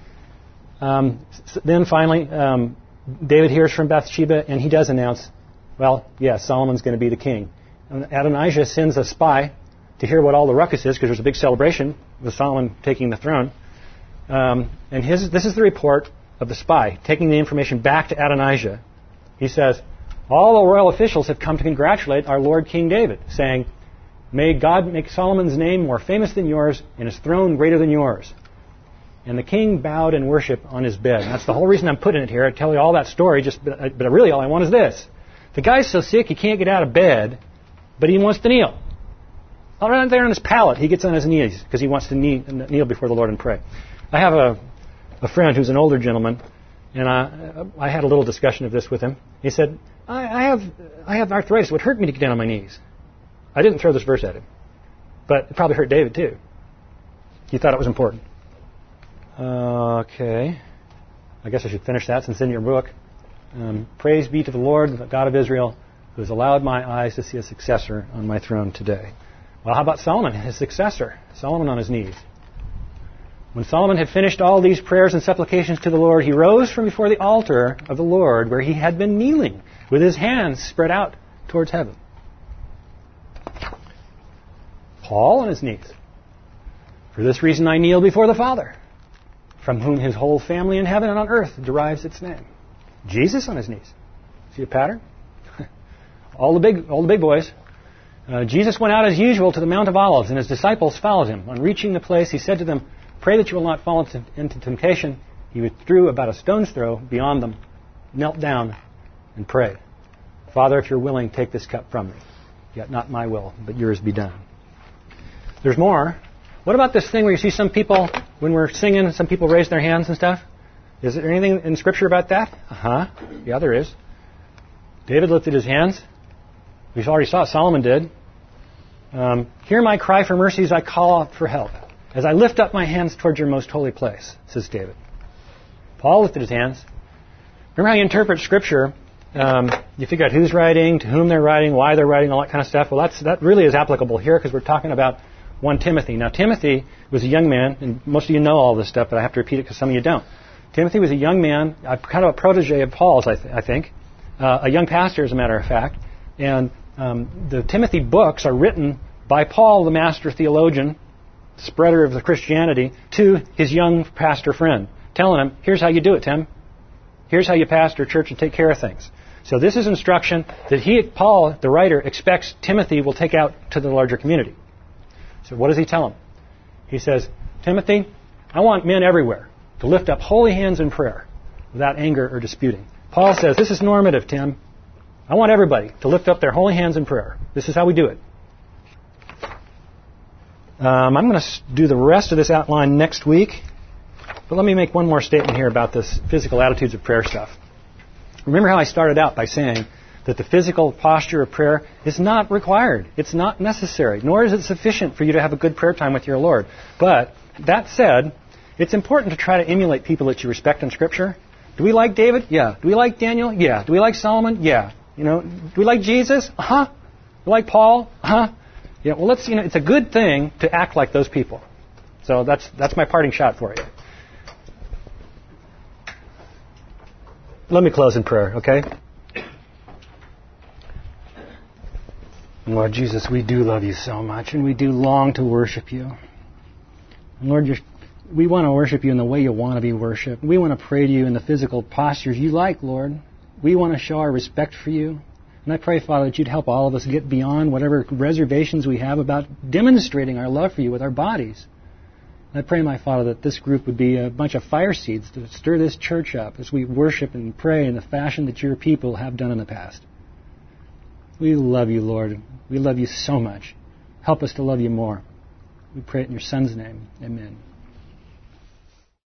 Um, then finally, um, David hears from Bathsheba, and he does announce, well, yes, Solomon's going to be the king. And Adonijah sends a spy to hear what all the ruckus is, because there's a big celebration with Solomon taking the throne. Um, and his, this is the report of the spy, taking the information back to Adonijah. He says, all the royal officials have come to congratulate our Lord King David, saying, may God make Solomon's name more famous than yours and his throne greater than yours. And the king bowed in worship on his bed. That's the whole reason I'm putting it here. I tell you all that story, just but, but really all I want is this. The guy's so sick he can't get out of bed, but he wants to kneel. All right there on his pallet, he gets on his knees because he wants to kneel, kneel before the Lord and pray. I have a, a friend who's an older gentleman, and I, I had a little discussion of this with him. He said, I, I have I have arthritis. It would hurt me to get down on my knees. I didn't throw this verse at him, but it probably hurt David too. He thought it was important. Okay. I guess I should finish that since it's in your book. Um, Praise be to the Lord, the God of Israel, who has allowed my eyes to see a successor on my throne today. Well, how about Solomon, his successor? Solomon on his knees. When Solomon had finished all these prayers and supplications to the Lord, he rose from before the altar of the Lord, where he had been kneeling, with his hands spread out towards heaven. Paul on his knees. For this reason I kneel before the Father, from whom his whole family in heaven and on earth derives its name. Jesus on his knees. See a pattern? all the big, all the big boys. Uh, Jesus went out as usual to the Mount of Olives, and his disciples followed him. On reaching the place, he said to them, pray that you will not fall into, into temptation. He withdrew about a stone's throw beyond them, knelt down, and prayed. Father, if you're willing, take this cup from me. Yet not my will, but yours be done. There's more. What about this thing where you see some people, when we're singing, some people raise their hands and stuff? Is there anything in Scripture about that? Uh-huh. Yeah, there is. David lifted his hands. We already saw it. Solomon did. Um, Hear my cry for mercy as I call out for help. As I lift up my hands towards your most holy place, says David. Paul lifted his hands. Remember how you interpret Scripture? Um, you figure out who's writing, to whom they're writing, why they're writing, all that kind of stuff. Well, that's, that really is applicable here because we're talking about First Timothy. Now, Timothy was a young man, and most of you know all this stuff, but I have to repeat it because some of you don't. Timothy was a young man, kind of a protege of Paul's, I, th- I think, uh, a young pastor, as a matter of fact. And um, the Timothy books are written by Paul, the master theologian, spreader of the Christianity, to his young pastor friend, telling him, here's how you do it, Tim. Here's how you pastor a church and take care of things. So this is instruction that he, Paul, the writer, expects Timothy will take out to the larger community. So what does he tell him? He says, Timothy, I want men everywhere to lift up holy hands in prayer without anger or disputing. Paul says, this is normative, Tim. I want everybody to lift up their holy hands in prayer. This is how we do it. Um, I'm going to do the rest of this outline next week. But let me make one more statement here about this physical attitudes of prayer stuff. Remember how I started out by saying that the physical posture of prayer is not required. It's not necessary, nor is it sufficient for you to have a good prayer time with your Lord. But that said, it's important to try to emulate people that you respect in Scripture. Do we like David? Yeah. Do we like Daniel? Yeah. Do we like Solomon? Yeah. You know, do we like Jesus? Uh-huh. Do we like Paul? Uh-huh. Yeah. Well, let's, you know, it's a good thing to act like those people. So that's that's my parting shot for you. Let me close in prayer, okay? Lord Jesus, we do love you so much, and we do long to worship you. And Lord, you're, we want to worship you in the way you want to be worshipped. We want to pray to you in the physical postures you like, Lord. We want to show our respect for you. And I pray, Father, that you'd help all of us get beyond whatever reservations we have about demonstrating our love for you with our bodies. I pray, my Father, that this group would be a bunch of fire seeds to stir this church up as we worship and pray in the fashion that your people have done in the past. We love you, Lord. We love you so much. Help us to love you more. We pray it in your Son's name. Amen.